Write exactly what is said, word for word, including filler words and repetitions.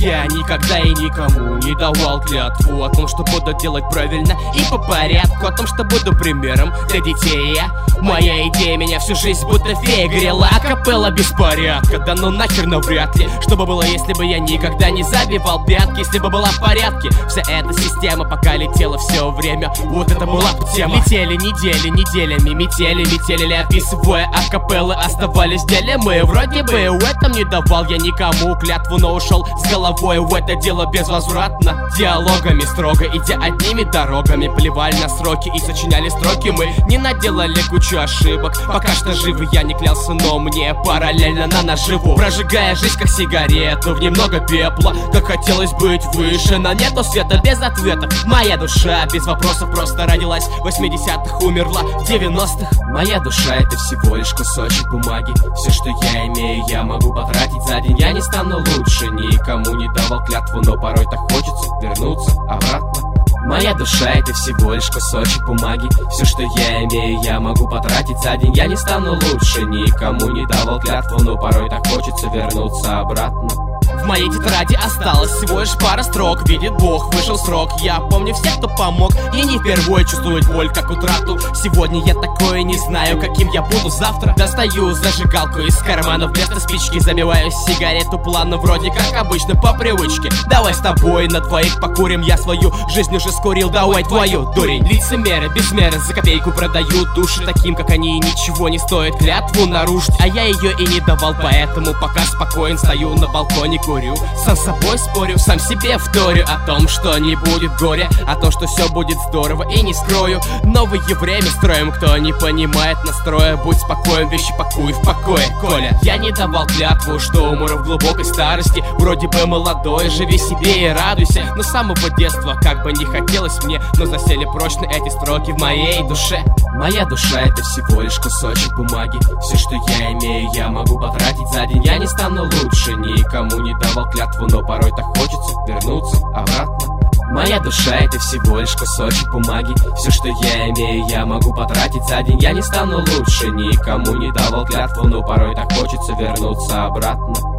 Я никогда и никому не давал клятву о том, что буду делать правильно и по порядку, о том, что буду примером для детей. Я, моя идея меня всю жизнь будто фея грела, а капелла беспорядка, да ну нахер навряд ли. Что бы было, если бы я никогда не забивал пятки, если бы была в порядке вся эта система, пока летела все время, вот это была бы тема. Летели недели, неделями, метели, метели, описывая акапеллы, оставались в деле. Мы вроде бы в этом не давал я никому клятву, но ушел с головой в это дело безвозвратно. Диалогами строго, идя одними дорогами, плевали на сроки и сочиняли строки. Мы не наделали кучу ошибок, пока что живы я не клялся, но мне параллельно на наживу, прожигая жизнь как сигарету в немного пепла. Как хотелось быть выше, но нету света без ответов. Моя душа без вопросов просто родилась в восьмидесятых, умерла в девяностых. Моя душа это всего лишь кусочек бумаги. Все, что я имею, я могу потратить за день. Я не стану лучше, никому не давал клятву, но порой так хочется вернуться обратно. Моя душа это всего лишь кусочек бумаги. Все, что я имею, я могу потратить за день. Я не стану лучше, никому не давал клятву, но порой так хочется вернуться обратно. В моей тетради осталось всего лишь пара строк. Видит Бог, вышел срок. Я помню всех, кто помог, и не впервые чувствовать боль, как утрату. Сегодня я такое не знаю, каким я буду завтра. Достаю зажигалку из кармана вместо спички, забиваю сигарету плавно, вроде как обычно, по привычке. Давай с тобой на двоих покурим, я свою жизнь уже скурил, давай твою, дурень. Лицемеры без меры за копейку продают души таким, как они, ничего не стоит клятву нарушить. А я ее и не давал, поэтому пока спокоен стою на балконе, курю, сам с собой спорю, сам себе вторю о том, что не будет горя, о том, что все будет здорово, и не скрою. Новое время строим, кто не понимает настроя, будь спокоен, вещи пакуй в покое, Коля. Я не давал клятву, что умру в глубокой старости, вроде бы молодой, живи себе и радуйся. Но с самого детства, как бы не хотелось мне, но засели прочно эти строки в моей душе. Моя душа это всего лишь кусочек бумаги. Все, что я имею, я могу потратить за день. Я не стану лучше, никому не давал клятву, но порой так хочется вернуться обратно. Моя душа это всего лишь кусочек бумаги. Все, что я имею, я могу потратить за день. Я не стану лучше, никому не давал клятву, но порой так хочется вернуться обратно.